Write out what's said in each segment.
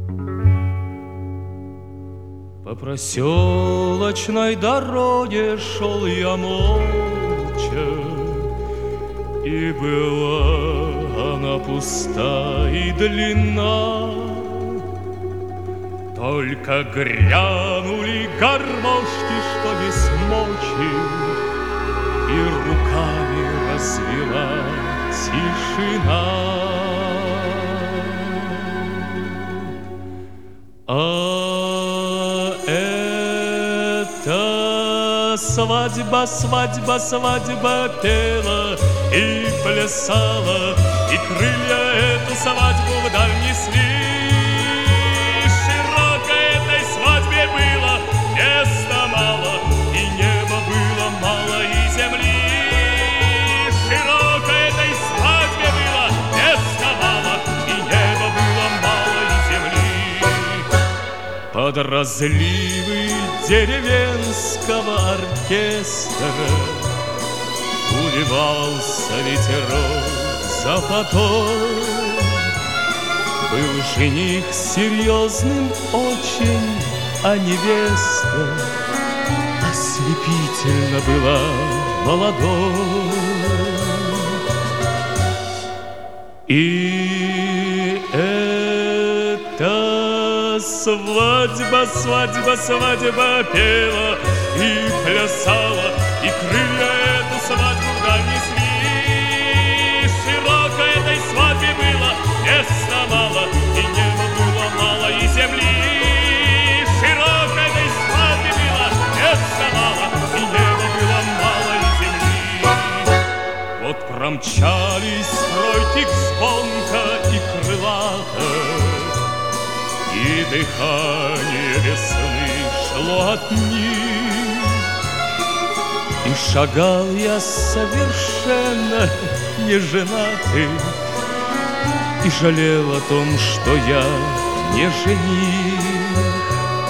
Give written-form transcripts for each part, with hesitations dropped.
По проселочной дороге шел я молча, и была она пуста и длинна. Только грянули гармошки, что есть мочи, и руками развела тишина. Свадьба, свадьба, свадьба пела и плясала, и крылья эту свадьбу вдаль несли. Широко этой свадьбе было места мало, и неба было мало, и земли. Широко этой свадьбе было места мало, и неба было мало, и земли. Под разливы деревенского оркестра уливался ветерок запотой. Был жених серьезным очень, а невеста ослепительно была молодой. И это свадьба, свадьба, свадьба пела и плясала, и крылья эту свадьбу вдаль несли. Широко этой свадьбе было места мало, и неба было мало, и земли. Широко этой свадьбе было места мало, и неба было мало, и земли. Вот промчались тройки звонко и крылато, и дыхание весны шло от них. И шагал я совершенно не женатый, и жалел о том, что я не жених.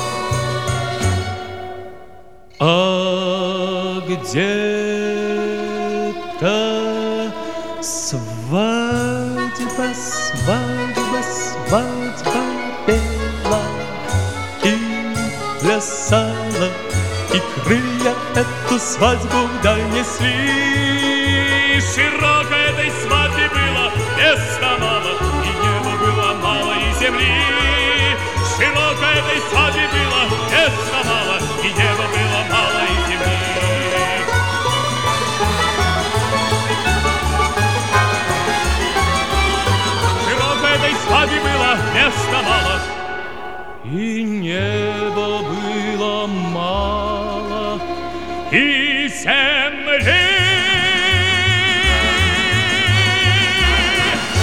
А где-то свадьба, свадьба, свадьба пела и плясала, и крылья эту свадьбу вдаль несли. Широко этой свадьбе было места мало, и неба было мало, и земли. Широко этой свадьбе было места мало, и неба было мало, и земли. Широко этой свадьбе было места мало, и неба было мало, и земли.